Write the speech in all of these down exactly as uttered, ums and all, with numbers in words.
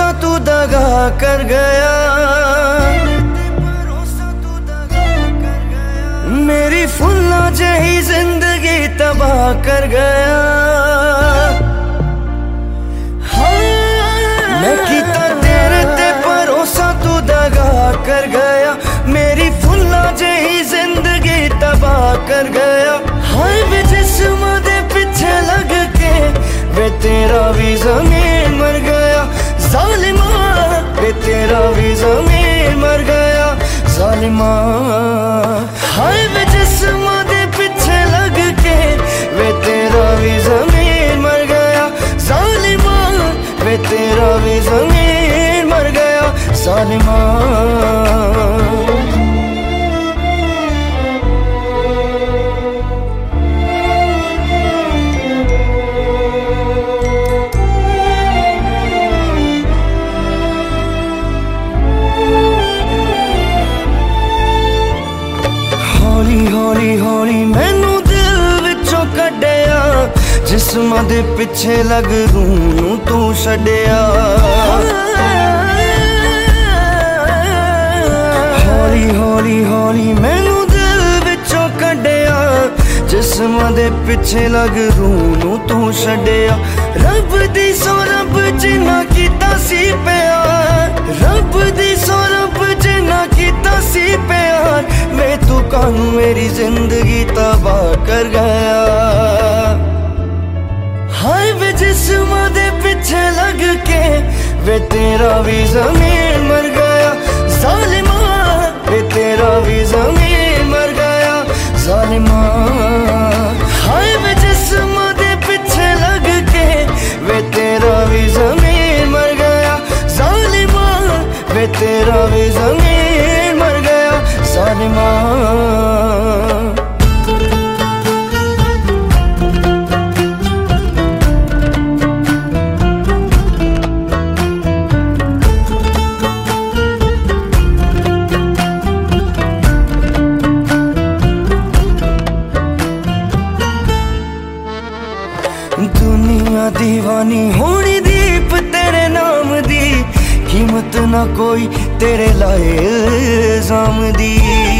तू दगा कर गया, मेरी फुल्ला जही जिंदगी तबाह कर गया। मैं कीता तेरे ते भरोसा तू दगा कर गया, मेरी फुल्ला जही जिंदगी तबाह कर गया। हाय वे जिस्म दे पीछे लग के वे तेरा भी ज़मीन मर गया। ज़ालिमा वे तेरा भी ज़मीन मर गया, ज़ालिमा। हाय वे जिस्म दे पीछे लग के वे तेरा भी ज़मीन मर गया। ज़ालिमा वे तेरा भी ज़मीन मर गया, ज़ालिमा। हौली हौली हौली मैनू दिल विचों कड्डिया, जिस्मां दे पिछे लग रूह नूं तू छड्डिया। हौली हौली हौली मैनू दिल विचों कड्डिया, जिस्मां दे पिछे लग रूह नूं तू छड्डिया। रब दी सौ रब जिन्ना कीता सी प्यार, रब दी सौ रब जिन्ना कीता सी प्यार, वे तू कानू मेरी जिंदगी तबाह कर गया। हाय वे जिस्म दे पीछे लग के वे तेरा भी ज़मीन मर गया। ज़ालिमा वे तेरा भी ज़मीन मर गया, ज़ालिमा। हाय वे जिस्म दे पीछे लग के वे तेरा भी ज़मीन मर गया। ज़ालिमा वे तेरा भी ज़मीन मर गया, ज़ालिमा। दुनिया दीवानी होनी दीप तेरे नाम दी, कीमत ना कोई तेरे लाए इल्जाम दी।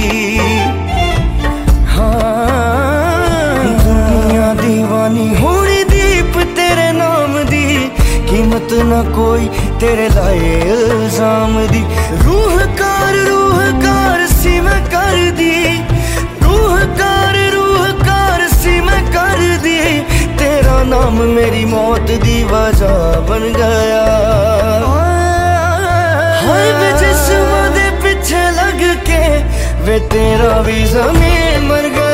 हाँ दुनिया दीवानी होनी दीप तेरे नाम दी, कीमत ना कोई तेरे लाए इल्जाम दी। रूह कार रूह कार सी मैं कर दी, रूह कार रूह कार सी मैं कर दी। तेरा नाम मेरी मौत दी वजह बन गया। हाय वे जिस्म दे पीछे लग के वे तेरा भी ज़मीन मर गया।